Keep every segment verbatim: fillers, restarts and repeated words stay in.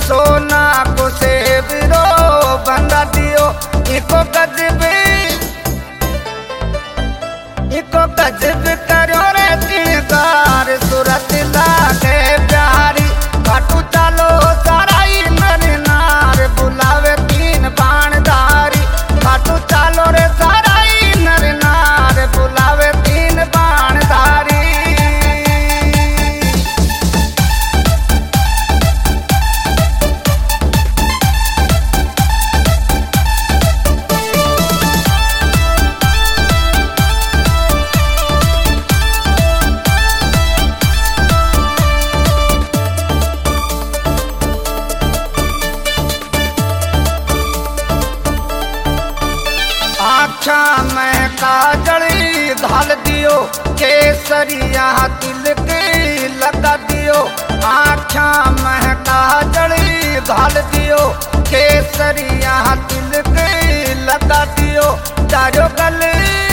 सोना को सेवरो बंदा दियो इको गजबे इको गजब करो रे तीनकार सूरत लागे प्यारी काटू चालो साराई नर नार बुलावे तीन बाणधारी काटू चालो रे साराई नर नार बुलावे तीन बाणधारी आँखा में काजली घाल दियो केसरिया तिल के लगा दियो आँखा में काजली घाल दियो केसरिया तिल के लगा दियो तारो गल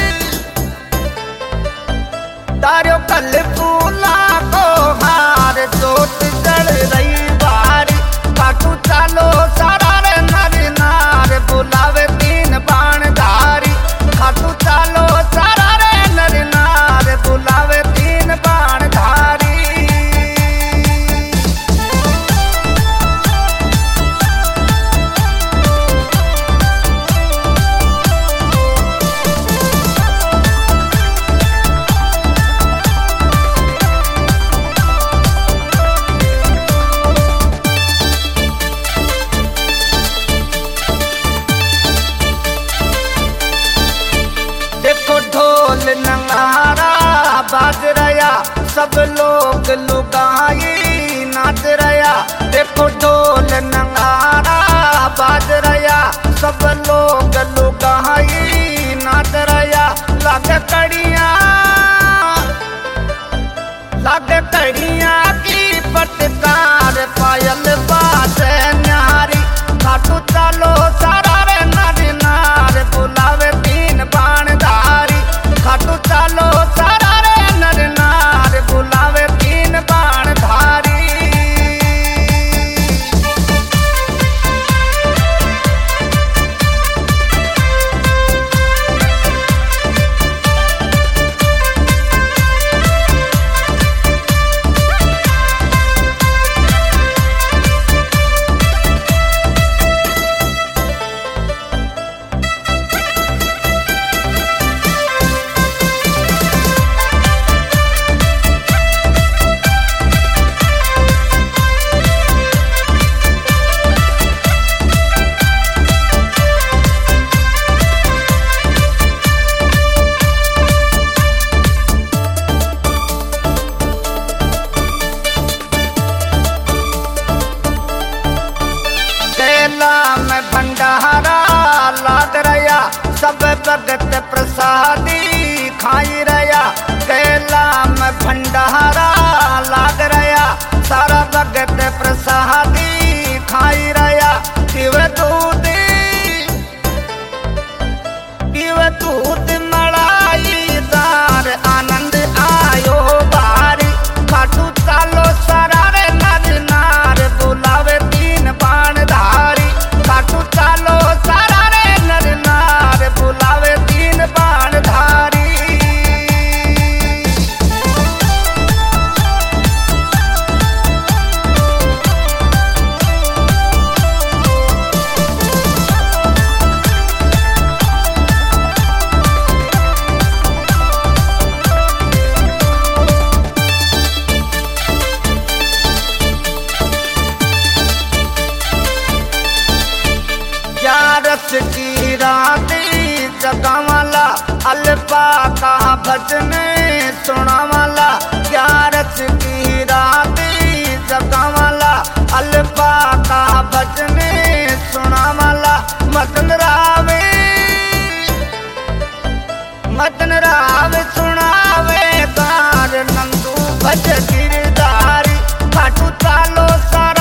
तारो गल फूला को हार जोत जल रही बारी काटू चालो सारा रे नर नार बुलावे तीन बाणधारी खाटू चालो सारा रे नर नार बुलावे तीन बाणधारी ढोल नगारा बाज रहा सब लोग लुगाई नाच रहा देखो ढोल नगारा बाज रहा सब लोग लुगाई नाच रहा लागे कड़िया लागे कड़िया की पटकार पायल बाजे न्यारी खाटू चालो सारा रे नर नार बुलावे तीन बाणधारी खाटू चालो सारा रे नर नार बुलावे तीन बाणधारी में भंडारा लाग रहा सब भगत प्रसादी खाई रहा कैला में भंडारा लाग रहा सारा भगत प्रसादी खाई रहा पिव दूध पिव दूध मलाई दार आनंद आयो बारी खाटू चालो सारा रे नर नार बुलावे तीन बाणधारी खाटू चालो सारा रे नर नार बुलावे तीन बाणधारी ग्यारस की राती जगावाला अल्पा का भजन सुनावाला ग्यारस की राती जगावाला अल्पा का भजन सुनावाला मदन रावे मदन रावे सुनावे गार नंदू भज गिरधारी खाटू चालो सारा